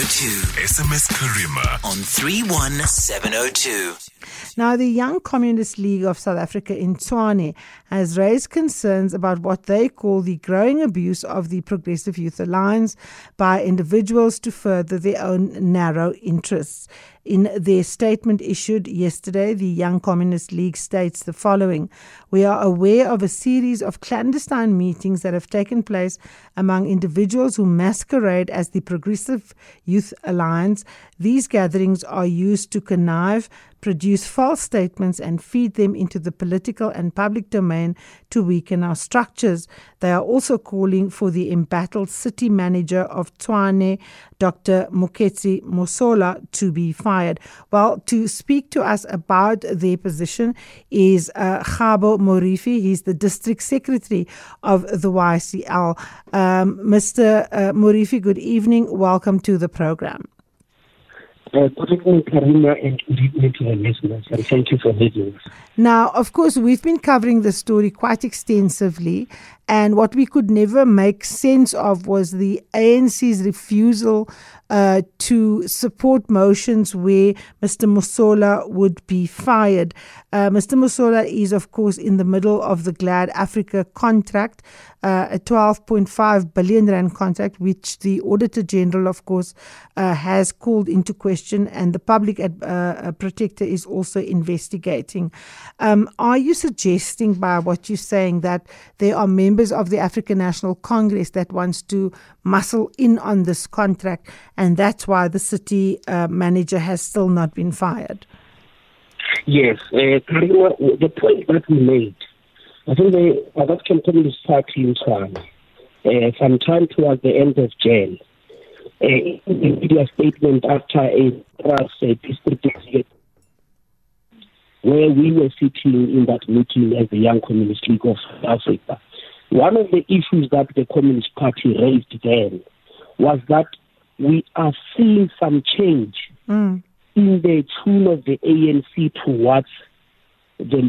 SMS Karima on 31702. Now, the Young Communist League of South Africa in Tshwane has raised concerns about what they call the growing abuse of the Progressive Youth Alliance by individuals to further their own narrow interests. In their statement issued yesterday, the Young Communist League states the following: "We are aware of a series of clandestine meetings that have taken place among individuals who masquerade as the Progressive Youth Alliance. These gatherings are used to connive, produce false statements and feed them into the political and public domain to weaken our structures. They are also calling for the embattled city manager of Tshwane, Dr. Moketsi Mosola, to be fired." Well, to speak to us about their position is Khabo Morifi. He's the district secretary of the YCL. Mr. Morifi, good evening. Welcome to the program. Good evening, Karima, and good evening to the listeners, and thank you for having us. Now, of course, we've been covering the story quite extensively, and what we could never make sense of was the ANC's refusal to support motions where Mr. Mosola would be fired. Mr. Mosola is, of course, in the middle of the GLAD Africa contract, a 12.5 billion rand contract, which the Auditor General, of course, has called into question, and the Public Protector is also investigating. Are you suggesting by what you're saying that there are members of the African National Congress that wants to muscle in on this contract, and that's why the city manager has still not been fired? Yes, Karima, the point that we made, I think the South African Communist Party in Tshwane, sometime towards the end of Jan, in the media statement after a district executive, where we were sitting in that meeting as the Young Communist League of South Africa, one of the issues that the Communist Party raised then was that we are seeing some change in the tune of the ANC towards the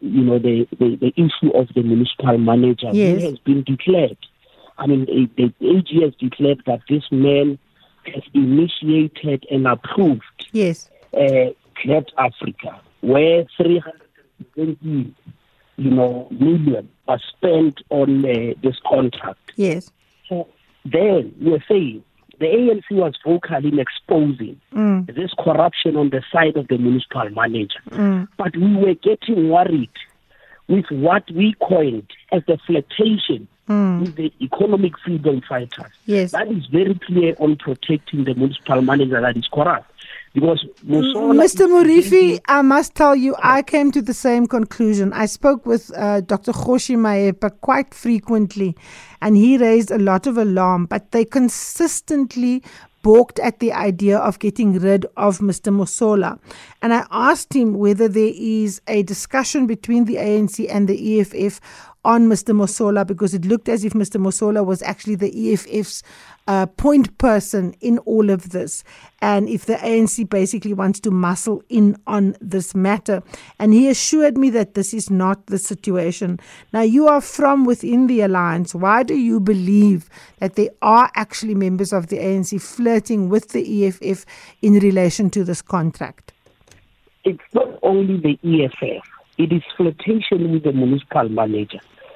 issue of the municipal manager. Yes. Who has been declared. I mean, the AG has declared that this man has initiated and approved GLAD Africa, where 320 million are spent on this contract. Yes. So then we're saying the ANC was vocal in exposing this corruption on the side of the municipal manager. But we were getting worried with what we coined as the flirtation with the economic freedom fighters. Yes. That is very clear on protecting the municipal manager that is corrupt. Because Mr. Morifi, I must tell you, I came to the same conclusion. I spoke with Dr. Khoshi Mayepa quite frequently, and he raised a lot of alarm, but they consistently balked at the idea of getting rid of Mr. Mosola. And I asked him whether there is a discussion between the ANC and the EFF on Mr. Mosola, because it looked as if Mr. Mosola was actually the EFF's point person in all of this, and if the ANC basically wants to muscle in on this matter. And he assured me that this is not the situation. Now, you are from within the alliance. Why do you believe that there are actually members of the ANC flirting with the EFF in relation to this contract? It's not only the EFF. It is flirtation with the municipal manager.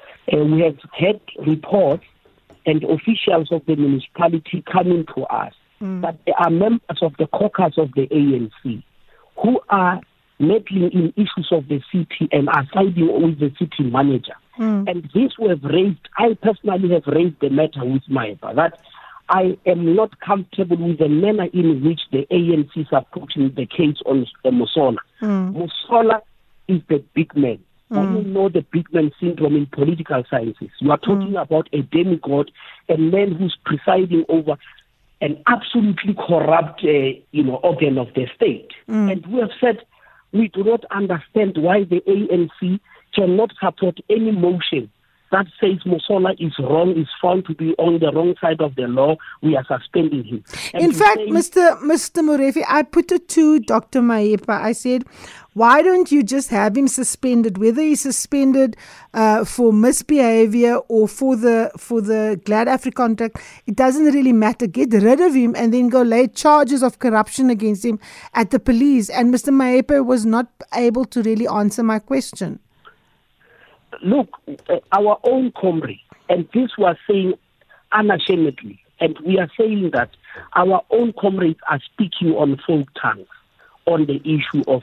We have had reports and officials of the municipality coming to us that there are members of the caucus of the ANC who are meddling in issues of the city and are siding with the city manager. And this we have raised, I personally have raised the matter with Mayepa, that I am not comfortable with the manner in which the ANC is approaching the case on Mosola. Mosola is the big man. You know the big man syndrome in political sciences. You are talking about a demigod, a man who's presiding over an absolutely corrupt, organ of the state. And we have said we do not understand why the ANC cannot support any motion that says Mosola is wrong, is found to be on the wrong side of the law, we are suspending him. And in fact, Mr. Morefi, I put it to Dr. Mayepa. I said, why don't you just have him suspended? Whether he's suspended for misbehavior or for the Glad Africa contract, it doesn't really matter. Get rid of him and then go lay charges of corruption against him at the police. And Mr. Mayepa was not able to really answer my question. Look, our own comrade, and this was saying unashamedly, and we are saying that our own comrades are speaking on folk tongues on the issue of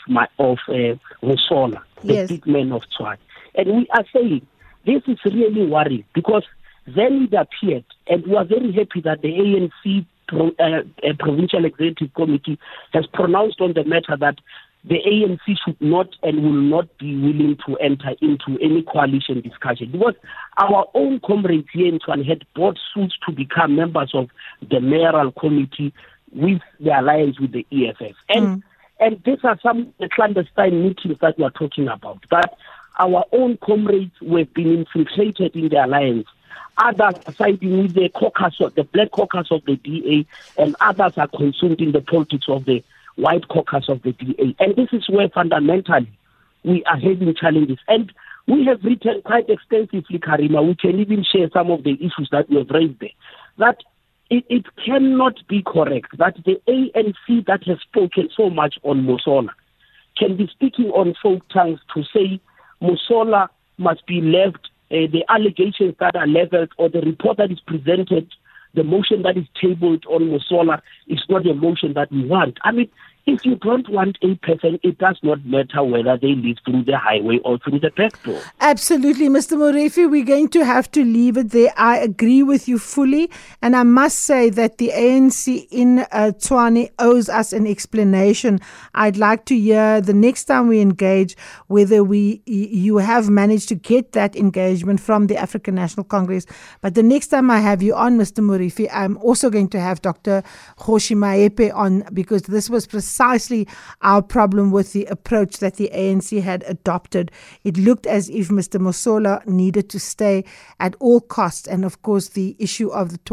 Mosola, the big man of Tshwane. And we are saying this is really worrying because then it appeared, and we are very happy that the ANC Provincial Executive Committee has pronounced on the matter that the ANC should not and will not be willing to enter into any coalition discussion because our own comrades here in Tshwane had bought suits to become members of the mayoral committee with the alliance with the EFF. And these are some clandestine meetings that we are talking about, that our own comrades were being infiltrated in the alliance. Others are siding with the caucus, the black caucus of the DA, and others are consumed in the politics of the white caucus of the DA. And this is where fundamentally we are having challenges. And we have written quite extensively, Karima, we can even share some of the issues that we have raised there, that it cannot be correct that the ANC that has spoken so much on Mosola can be speaking on folk tongues to say Mosola must be left, the allegations that are leveled or the report that is presented, the motion that is tabled on Mosola is not a motion that we want. I mean, if you don't want a person, it does not matter whether they live through the highway or through the back door. Absolutely. Mr. Morefi, we're going to have to leave it there. I agree with you fully. And I must say that the ANC in Tshwane owes us an explanation. I'd like to hear the next time we engage whether you have managed to get that engagement from the African National Congress. But the next time I have you on, Mr. Morefi, I'm also going to have Dr. Kgoshi Mayepa on because this was precisely our problem with the approach that the ANC had adopted. It looked as if Mr. Mosola needed to stay at all costs. And of course, the issue of the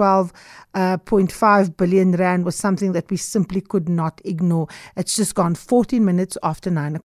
12.5 billion rand was something that we simply could not ignore. It's just gone 14 minutes after 9 o'clock.